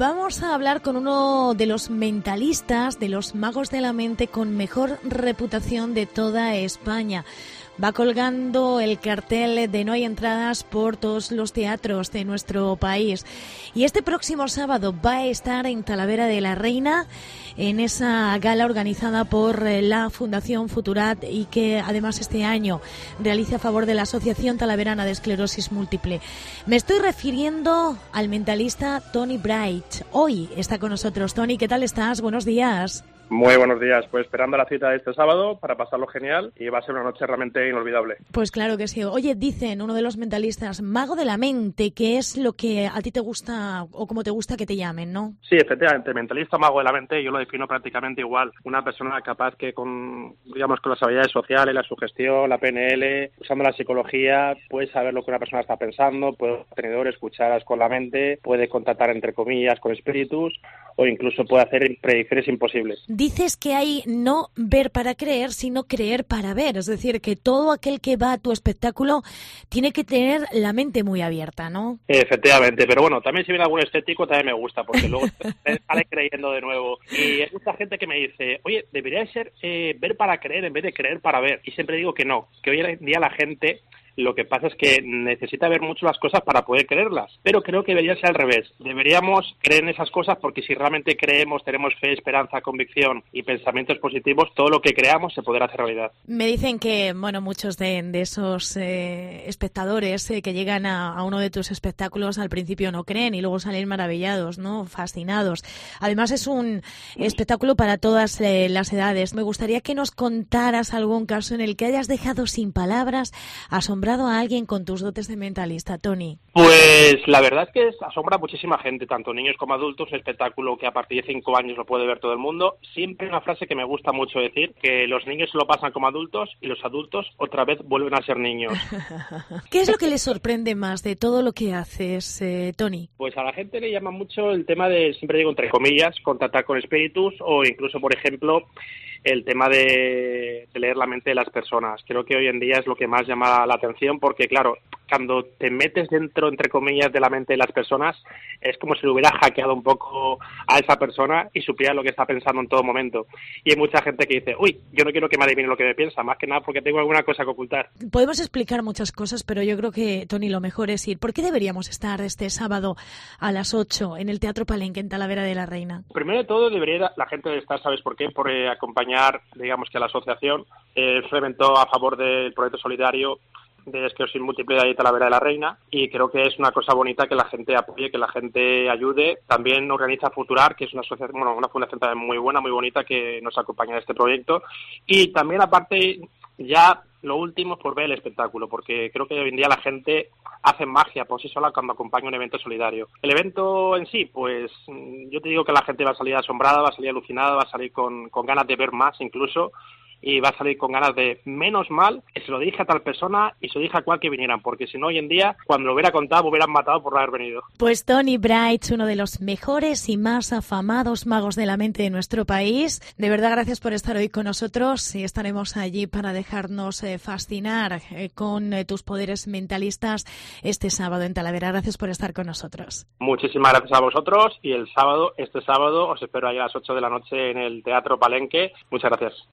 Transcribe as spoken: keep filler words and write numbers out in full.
Vamos a hablar con uno de los mentalistas, de los magos de la mente con mejor reputación de toda España. Va colgando el cartel de no hay entradas por todos los teatros de nuestro país. Y este próximo sábado va a estar en Talavera de la Reina, en esa gala organizada por la Fundación Futurat y que además este año realiza a favor de la Asociación Talaverana de Esclerosis Múltiple. Me estoy refiriendo al mentalista Tony Bright. Hoy está con nosotros. Tony, ¿qué tal estás? Buenos días. Muy buenos días, pues esperando la cita de este sábado para pasarlo genial y va a ser una noche realmente inolvidable. Pues claro que sí. Oye, dicen uno de los mentalistas, mago de la mente, que es lo que a ti te gusta o como te gusta que te llamen, ¿no? Sí, efectivamente, mentalista, mago de la mente, yo lo defino prácticamente igual. Una persona capaz que con, digamos, con las habilidades sociales, la sugestión, la P N L, usando la psicología, puede saber lo que una persona está pensando, puede tener escuchadas con la mente, puede contactar entre comillas con espíritus o incluso puede hacer predicciones imposibles. Dices que hay no ver para creer, sino creer para ver. Es decir, que todo aquel que va a tu espectáculo tiene que tener la mente muy abierta, ¿no? Efectivamente, pero bueno, también si viene algún escéptico también me gusta, porque luego sale creyendo de nuevo. Y hay mucha gente que me dice, oye, debería ser eh, ver para creer en vez de creer para ver. Y siempre digo que no, que hoy en día la gente... Lo que pasa es que necesita ver mucho las cosas para poder creerlas, pero creo que debería ser al revés. Deberíamos creer en esas cosas porque si realmente creemos, tenemos fe, esperanza, convicción y pensamientos positivos, todo lo que creamos se podrá hacer realidad. Me dicen que, bueno, muchos de, de esos eh, espectadores eh, que llegan a, a uno de tus espectáculos al principio no creen y luego salen maravillados, ¿no? Fascinados. Además es un espectáculo para todas eh, las edades. Me gustaría que nos contaras algún caso en el que hayas dejado sin palabras asombrado a alguien con tus dotes de mentalista, Tony. Pues la verdad es que asombra a muchísima gente, tanto niños como adultos, un espectáculo que a partir de cinco años lo puede ver todo el mundo. Siempre una frase que me gusta mucho decir, que los niños se lo pasan como adultos y los adultos otra vez vuelven a ser niños. ¿Qué es lo que les sorprende más de todo lo que haces, eh, Tony? Pues a la gente le llama mucho el tema de, siempre digo entre comillas, contactar con espíritus o incluso, por ejemplo, el tema de, de leer la mente de las personas. Creo que hoy en día es lo que más llama la atención porque, claro, cuando te metes dentro, entre comillas, de la mente de las personas, es como si le hubiera hackeado un poco a esa persona y supiera lo que está pensando en todo momento. Y hay mucha gente que dice, uy, yo no quiero que me adivine lo que me piensa, más que nada porque tengo alguna cosa que ocultar. Podemos explicar muchas cosas, pero yo creo que, Tony, lo mejor es ir. ¿Por qué deberíamos estar este sábado a las ocho en el Teatro Palenque, en Talavera de la Reina? Primero de todo, debería la gente estar, ¿sabes por qué? Por eh, acompañar, digamos, que a la asociación. Eh, es un evento a favor del proyecto solidario de esclerosis múltiple de Talavera de la Reina y creo que es una cosa bonita que la gente apoye, que la gente ayude. También organiza Futurar, que es una asociación, bueno, una fundación también muy buena, muy bonita que nos acompaña en este proyecto. Y también aparte, ya lo último, por ver el espectáculo, porque creo que hoy en día la gente hace magia por sí sola cuando acompaña un evento solidario. El evento en sí, pues yo te digo que la gente va a salir asombrada, va a salir alucinada, va a salir con, con ganas de ver más incluso, y va a salir con ganas de, menos mal, que se lo dije a tal persona y se lo dije a cual que vinieran, porque si no, hoy en día, cuando lo hubiera contado, me hubieran matado por no haber venido. Pues Tony Bright, uno de los mejores y más afamados magos de la mente de nuestro país. De verdad, gracias por estar hoy con nosotros y estaremos allí para dejarnos eh, fascinar eh, con eh, tus poderes mentalistas este sábado en Talavera. Gracias por estar con nosotros. Muchísimas gracias a vosotros y el sábado, este sábado, os espero ahí a las ocho de la noche en el Teatro Palenque. Muchas gracias.